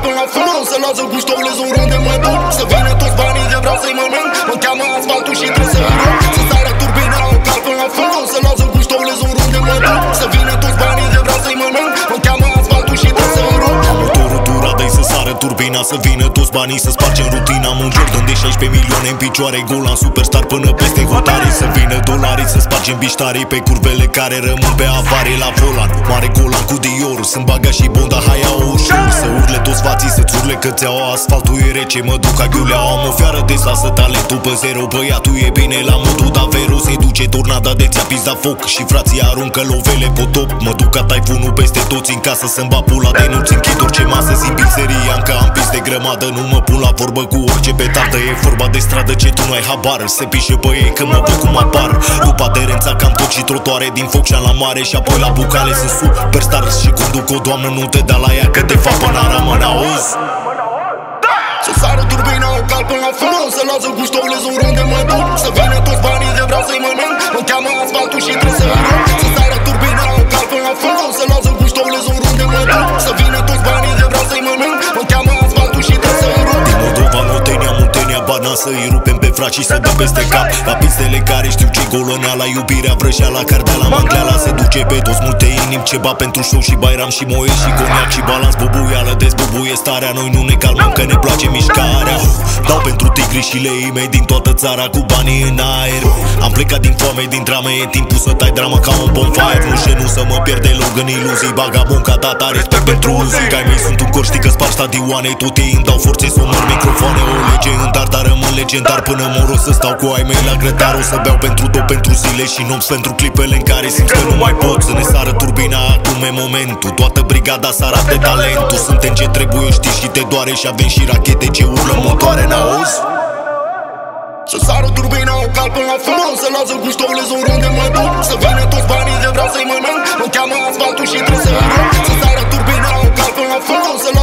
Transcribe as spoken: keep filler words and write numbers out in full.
până la fund. Să lasă cu ștoulez oriunde mă duc. Să vină toți banii de vreau să-i mănânc. Mă cheamă asfaltul și trebuie să urc. Să sară turbina o cal până la fund. Să lasă cu ștoulez oriunde mă duc. Să vină toți banii de vreau să-i mănânc. Mă cheamă asfaltul și trebuie să urc. Motorul dura, dai să sară turbina. Să vină toți banii să spargem rutina. Am un Jordan de șaisprezece milioane în picioare. Golan superstar până peste hotare. Să vină dolarii să spargem biștarii pe curvele care rămân pe avarii la volan. Mare Golan cu Dior, sunt baga și bonda, hai au ușor. Să urle toți fații, să-ți urle că ți-au asfaltul e rece, mă duc ca ghiulea. Am o fiară de lasă talentul pe zero. Băiatul e bine la modul Davero. Se duce tornada de ți-a pizda foc și frații aruncă lovele potop. Mă duc ca taifunul peste toți în casă să-mi bat pula de nu-ți închid orice masă. Simt pizzeria încă am pis de grămadă. Nu mă pun la vorbă cu orice petardă. E vorba de stradă ce tu nu ai habar. Se pișe pe ei că mă văd cum apar. După aderența cam tot și trotoare. Din foc și la mare și apoi la bucale. Sunt superstar și conduc o doamnă. Nu te da la ea că de fapt până rămân auzi. Să sară turbina o cal până la fund. Să lasă cu ștoulez oriunde mă duc. Să vină toți banii de vreau să-i mănânc. Mă cheamă asfaltul și trebuie să urc. Să sară turbina o cal până la fund. Să lasă cu ștoulez oriunde mă duc. Să vină toți banii de vreau să-i mănânc. Mă cheamă asfaltul și trebuie să urc. Din Moldova, Notenia, Muntenia, Bana. Să-i rupem pe frați și să dăm peste cap. La pistele care știu ce golăneala. Iubirea, vrăjeala, cardeala, mangleala. Se duce pe toți multe inimi. Ceva pentru show și Bairam și Moe și coniac și balans. Bubuială, dezbubuie starea. Noi nu ne calmăm că ne place mișcarea. Dau pentru tigri și leii mei din toată țara cu banii în aer. Am plecat din foame, din drame. E timpul să tai drama ca un bonfire. Nu știu să mă pierd deloc în iluzii. Bagabon ca tata, respect pentru uzii. Ai mei sunt un cor, știi că spar stadioane. Tot ei îmi dau forțe să omor microfoane. O lege în dar, dar rămân legendar. Până mor o să stau cu ai mei la grătar. O să beau pentru două, pentru zile și nopți. Pentru clipele în care simt că nu mai pot. Să ne sară turbina, acum e momentul. Toată brigada să arate talentul. Suntem ce trebuie, știi și te doare. Și avem și rachete ce urlă motoare, n-auzi? Să sară turbina o cal până la fund. Să lasă cu ștoulez oriunde mă duc. Să vină toți banii de vreau să-i mănânc. Mă cheamă asfaltul și trebuie să urc. Să sară turbina o cal până la fund. Să